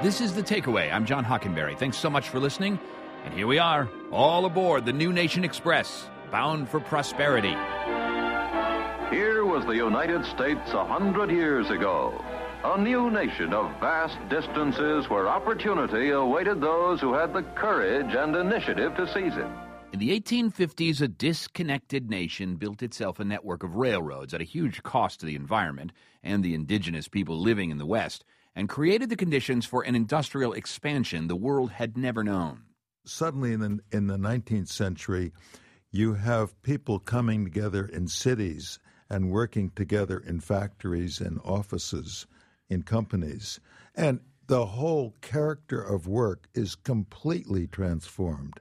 This is The Takeaway. I'm John Hockenberry. Thanks so much for listening. And here we are, all aboard the New Nation Express, bound for prosperity. Here was the United States 100 years ago. A new nation of vast distances where opportunity awaited those who had the courage and initiative to seize it. In the 1850s, a disconnected nation built itself a network of railroads at a huge cost to the environment and the indigenous people living in the West, and created the conditions for an industrial expansion the world had never known. Suddenly, in the 19th century, you have people coming together in cities and working together in factories and offices, in companies. And the whole character of work is completely transformed.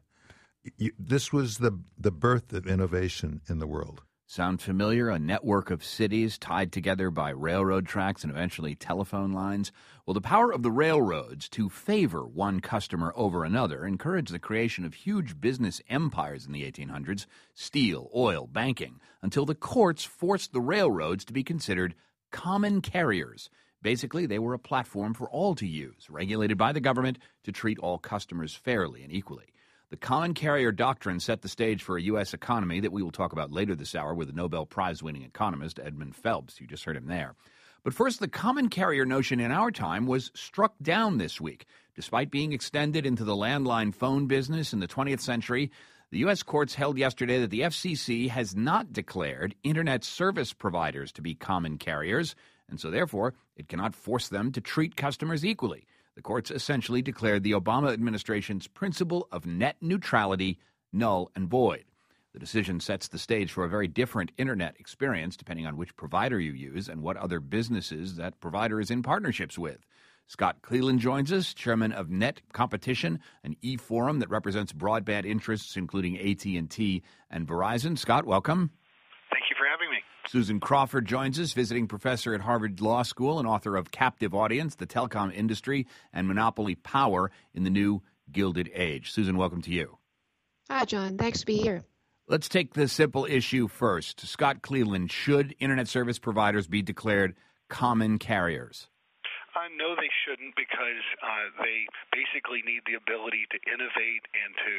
This was the birth of innovation in the world. Sound familiar? A network of cities tied together by railroad tracks and eventually telephone lines? Well, the power of the railroads to favor one customer over another encouraged the creation of huge business empires in the 1800s, steel, oil, banking, until the courts forced the railroads to be considered common carriers. Basically, they were a platform for all to use, regulated by the government to treat all customers fairly and equally. The common carrier doctrine set the stage for a U.S. economy that we will talk about later this hour with the Nobel Prize-winning economist Edmund Phelps. You just heard him there. But first, the common carrier notion in our time was struck down this week. Despite being extended into the landline phone business in the 20th century, the U.S. courts held yesterday that the FCC has not declared Internet service providers to be common carriers, and so therefore it cannot force them to treat customers equally. The courts essentially declared the Obama administration's principle of net neutrality null and void. The decision sets the stage for a very different Internet experience depending on which provider you use and what other businesses that provider is in partnerships with. Scott Cleland joins us, chairman of Net Competition, an e-forum that represents broadband interests including AT&T and Verizon. Scott, welcome. Thank you for having me. Susan Crawford joins us, visiting professor at Harvard Law School and author of Captive Audience, the Telecom Industry and Monopoly Power in the New Gilded Age. Susan, welcome to you. Hi, John. Thanks to be here. Let's take the simple issue first. Scott Cleland, should Internet service providers be declared common carriers? No, they shouldn't, because they basically need the ability to innovate and to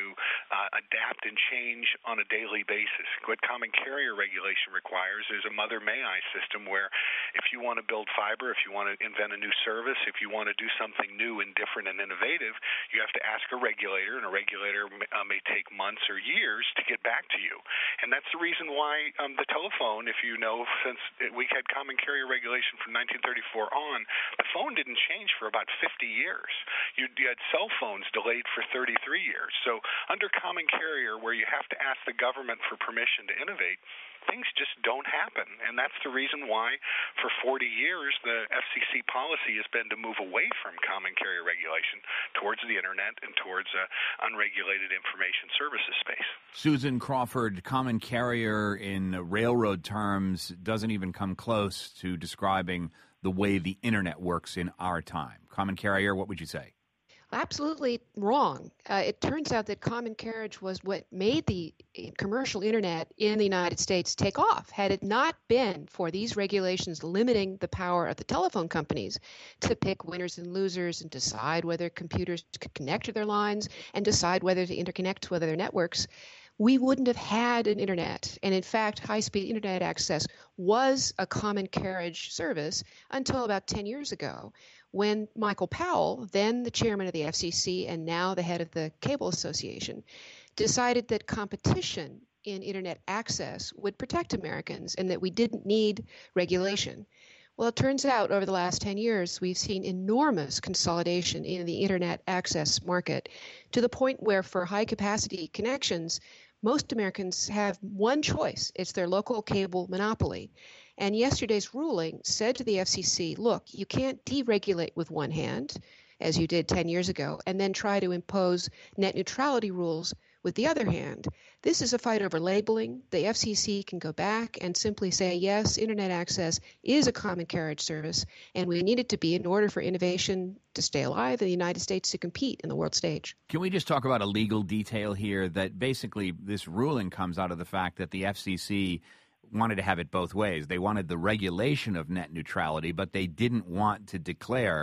adapt and change on a daily basis. What common carrier regulation requires is a mother may I system where if you want to build fiber, if you want to invent a new service, if you want to do something new and different and innovative, you have to ask a regulator, and a regulator may take months or years to get back to you. And that's the reason why the telephone, if you know, since we had common carrier regulation from 1934 on, the phone didn't change for about 50 years. You had cell phones delayed for 33 years. So under common carrier, where you have to ask the government for permission to innovate, things just don't happen. And that's the reason why for 40 years the FCC policy has been to move away from common carrier regulation towards the Internet and towards unregulated information services space. Susan Crawford, common carrier in railroad terms doesn't even come close to describing the way the Internet works in our time. Common carrier, what would you say? Absolutely wrong. It turns out that common carriage was what made the commercial Internet in the United States take off. Had it not been for these regulations limiting the power of the telephone companies to pick winners and losers and decide whether computers could connect to their lines and decide whether to interconnect to other networks, we wouldn't have had an Internet. And in fact, high-speed Internet access was a common carriage service until about 10 years ago, when Michael Powell, then the chairman of the FCC and now the head of the Cable Association, decided that competition in Internet access would protect Americans and that we didn't need regulation. Well, it turns out over the last 10 years, we've seen enormous consolidation in the Internet access market to the point where for high-capacity connections, most Americans have one choice. It's their local cable monopoly. And yesterday's ruling said to the FCC, look, you can't deregulate with one hand, as you did 10 years ago, and then try to impose net neutrality rules with the other hand. This is a fight over labeling. The FCC can go back and simply say, yes, Internet access is a common carriage service, and we need it to be in order for innovation to stay alive in the United States to compete in the world stage. Can we just talk about a legal detail here that basically this ruling comes out of the fact that the FCC wanted to have it both ways. They wanted the regulation of net neutrality, but they didn't want to declare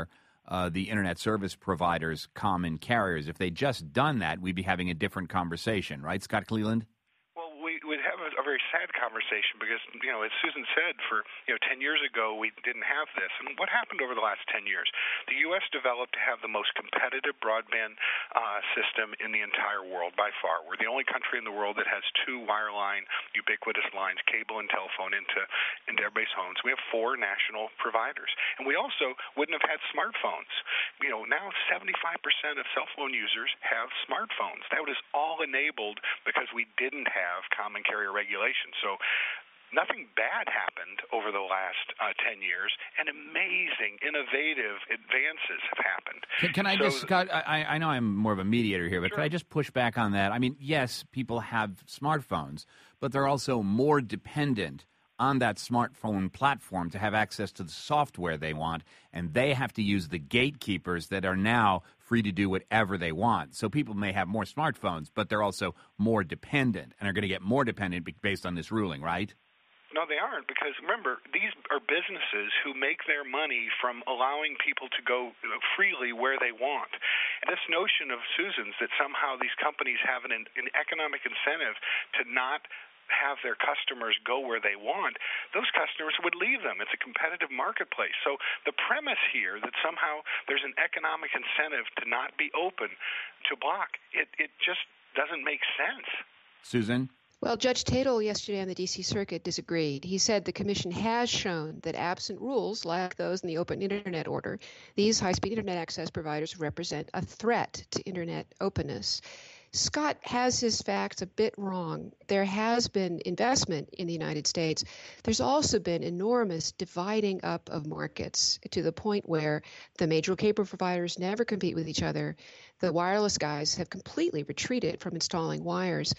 the internet service providers, common carriers. If they'd just done that, we'd be having a different conversation, right, Scott Cleland? Well, we'd have a very sad conversation because, as Susan said, for 10 years ago we didn't have this. And what happened over the last 10 years? The U.S. developed to have the most competitive broadband system in the entire world by far. We're the only country in the world that has two wireline ubiquitous lines, cable and telephone, into everybody's homes. We have 4 national providers. And we also wouldn't have had smartphones. Now 75% of cell phone users have smartphones. That was all enabled because we didn't have common carrier regulation. So nothing bad happened over the last 10 years, and amazing, innovative advances have happened. Can I just, Scott, I know I'm more of a mediator here, but Sure. Can I just push back on that? I mean, yes, people have smartphones, but they're also more dependent on that smartphone platform to have access to the software they want, and they have to use the gatekeepers that are now free to do whatever they want. So people may have more smartphones, but they're also more dependent and are going to get more dependent based on this ruling, right? No, they aren't, because remember, these are businesses who make their money from allowing people to go freely where they want. And this notion of Susan's that somehow these companies have an economic incentive to not have their customers go where they want, those customers would leave them. It's a competitive marketplace. So the premise here that somehow there's an economic incentive to not be open to block, it just doesn't make sense. Susan? Well, Judge Tatel yesterday on the D.C. Circuit disagreed. He said the commission has shown that absent rules like those in the Open Internet Order, these high-speed Internet access providers represent a threat to Internet openness. Scott has his facts a bit wrong. There has been investment in the United States. There's also been enormous dividing up of markets to the point where the major cable providers never compete with each other. The wireless guys have completely retreated from installing wires.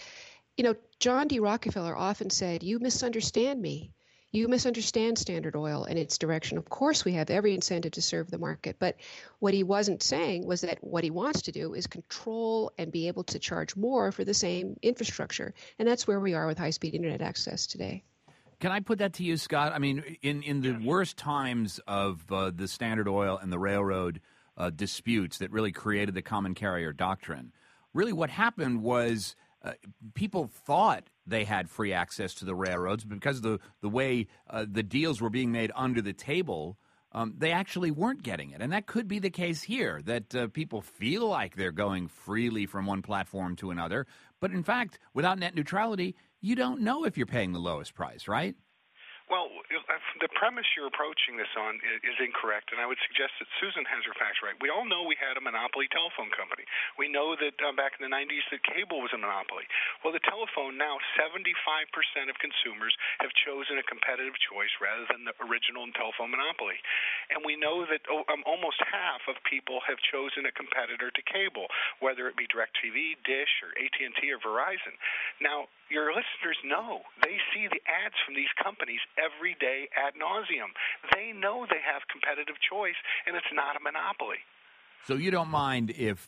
John D. Rockefeller often said, "You misunderstand me. You misunderstand Standard Oil and its direction. Of course, we have every incentive to serve the market." But what he wasn't saying was that what he wants to do is control and be able to charge more for the same infrastructure. And that's where we are with high-speed Internet access today. Can I put that to you, Scott? I mean, in the worst times of the Standard Oil and the railroad disputes that really created the common carrier doctrine, really what happened was people thought they had free access to the railroads, but because of the way the deals were being made under the table, they actually weren't getting it. And that could be the case here, that people feel like they're going freely from one platform to another. But in fact, without net neutrality, you don't know if you're paying the lowest price, right? Well, the premise you're approaching this on is incorrect, and I would suggest that Susan has her facts right. We all know we had a monopoly telephone company. We know that back in the 90s that cable was a monopoly. Well, the telephone now, 75% of consumers have chosen a competitive choice rather than the original telephone monopoly. And we know that almost half of people have chosen a competitor to cable, whether it be DirecTV, Dish, or AT&T, or Verizon. Now, your listeners know. They see the ads from these companies every day ad nauseum. They know they have competitive choice, and it's not a monopoly. So you don't mind if,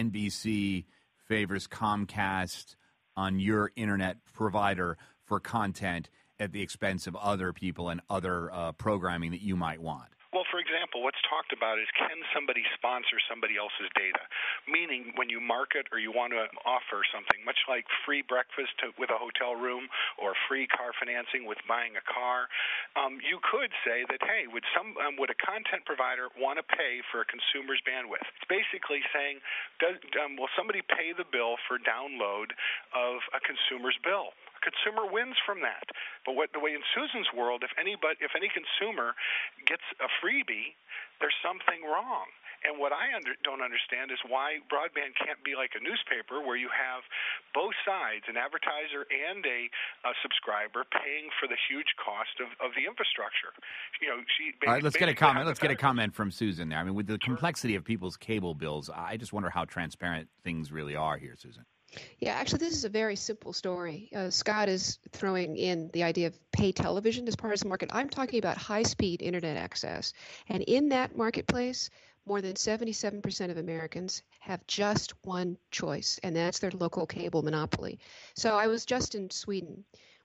NBC favors Comcast on your internet provider for content at the expense of other people and other programming that you might want? Well, for example, what's talked about is, can somebody sponsor somebody else's data? Meaning, when you market or you want to offer something, much like free breakfast with a hotel room or free car financing with buying a car, you could say that, hey, would a content provider want to pay for a consumer's bandwidth? It's basically saying, will somebody pay the bill for download of a consumer's bill? Consumer wins from that. But the way in Susan's world, if any consumer gets a freebie, there's something wrong. And what I don't understand is why broadband can't be like a newspaper where you have both sides, an advertiser and a subscriber, paying for the huge cost of the infrastructure. All right, let's get a comment. Let's get a comment from Susan there. I mean, with the complexity of people's cable bills, I just wonder how transparent things really are here, Susan. Yeah, actually, this is a very simple story. Scott is throwing in the idea of pay television as part of the market. I'm talking about high-speed Internet access. And in that marketplace, more than 77% of Americans have just one choice, and that's their local cable monopoly. So I was just in Sweden,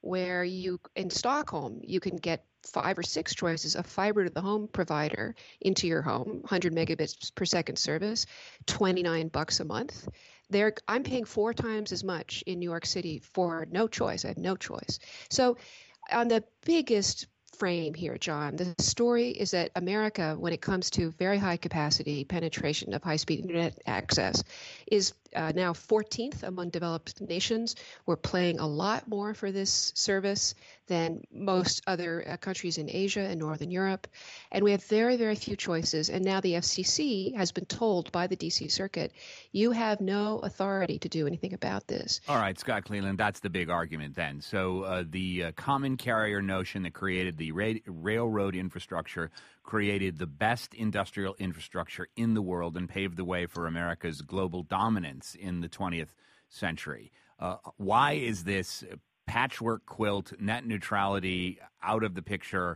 where in Stockholm, you can get 5 or 6 choices of fiber to the home provider into your home, 100 megabits per second service, $29 a month. I'm paying 4 times as much in New York City for no choice. I have no choice. So on the biggest frame here, John, the story is that America, when it comes to very high capacity penetration of high-speed internet access, is now 14th among developed nations. We're paying a lot more for this service than most other countries in Asia and Northern Europe. And we have very, very few choices. And now the FCC has been told by the D.C. Circuit, you have no authority to do anything about this. All right, Scott Cleland, that's the big argument then. So the common carrier notion that created the railroad infrastructure created the best industrial infrastructure in the world and paved the way for America's global dominance in the 20th century. Why is this patchwork quilt, net neutrality, out of the picture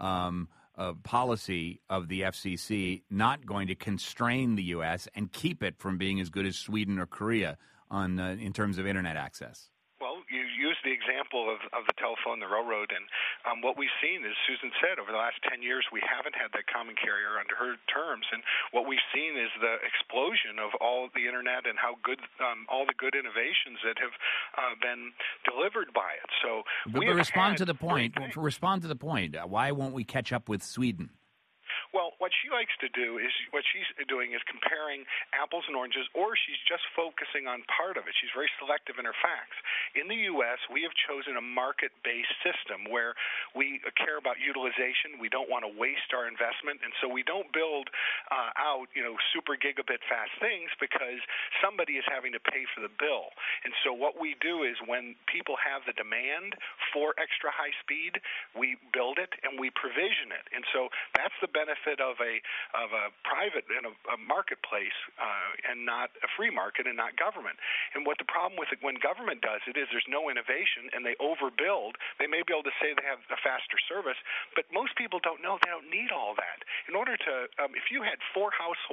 policy of the FCC not going to constrain the U.S. and keep it from being as good as Sweden or Korea in terms of internet access? Well, you used the example of the telephone, the railroad, and what we've seen, as Susan said, over the last 10 years, we haven't had that common carrier under her terms, and what we've seen is the explosion of all the internet and how good all the good innovations that have been delivered by it. So, but respond to the point. Respond to the point. Why won't we catch up with Sweden? Well, what she likes to do is what she's doing is comparing apples and oranges, or she's just focusing on part of it. She's very selective in her facts. In the U.S., we have chosen a market-based system where we care about utilization. We don't want to waste our investment, and so we don't build out, super gigabit fast things because somebody is having to pay for the bill. And so what we do is when people have the demand for extra high speed, we build it and we provision it. And so that's the benefit of a private and a marketplace and not a free market and not government. And what the problem with it when government does it is there's no innovation and they overbuild. They may be able to say they have a faster service, but most people don't know they don't need all that. In order to, if you had 4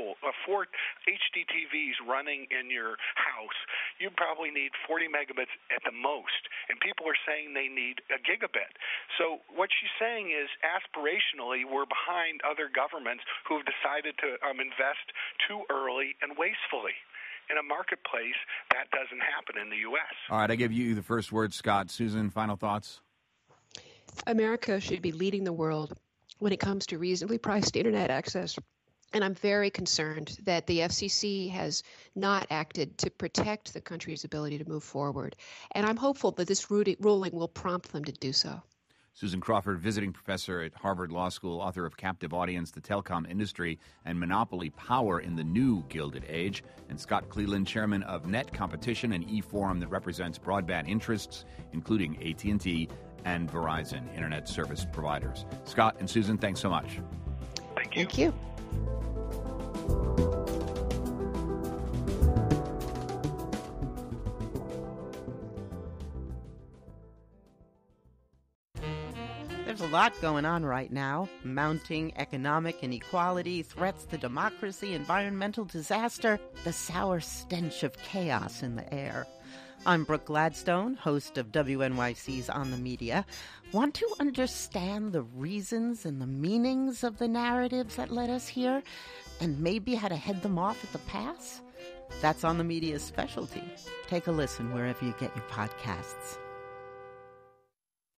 HD TVs running in your house, you probably need 40 megabits at the most, and people are saying they need a gigabit. So what she's saying is aspirationally we're behind other governments who've decided to invest too early and wastefully. In a marketplace, that doesn't happen in the U.S. All right, I give you the first word, Scott. Susan, final thoughts? America should be leading the world when it comes to reasonably priced internet access. And I'm very concerned that the FCC has not acted to protect the country's ability to move forward. And I'm hopeful that this ruling will prompt them to do so. Susan Crawford, visiting professor at Harvard Law School, author of Captive Audience, The Telecom Industry, and Monopoly Power in the New Gilded Age, and Scott Cleland, chairman of Net Competition, an e-forum that represents broadband interests, including AT&T and Verizon internet service providers. Scott and Susan, thanks so much. Thank you. Thank you. There's a lot going on right now. Mounting economic inequality, threats to democracy, environmental disaster, the sour stench of chaos in the air. I'm Brooke Gladstone, host of WNYC's On the Media. Want to understand the reasons and the meanings of the narratives that led us here, and maybe how to head them off at the pass? That's On the Media's specialty. Take a listen wherever you get your podcasts.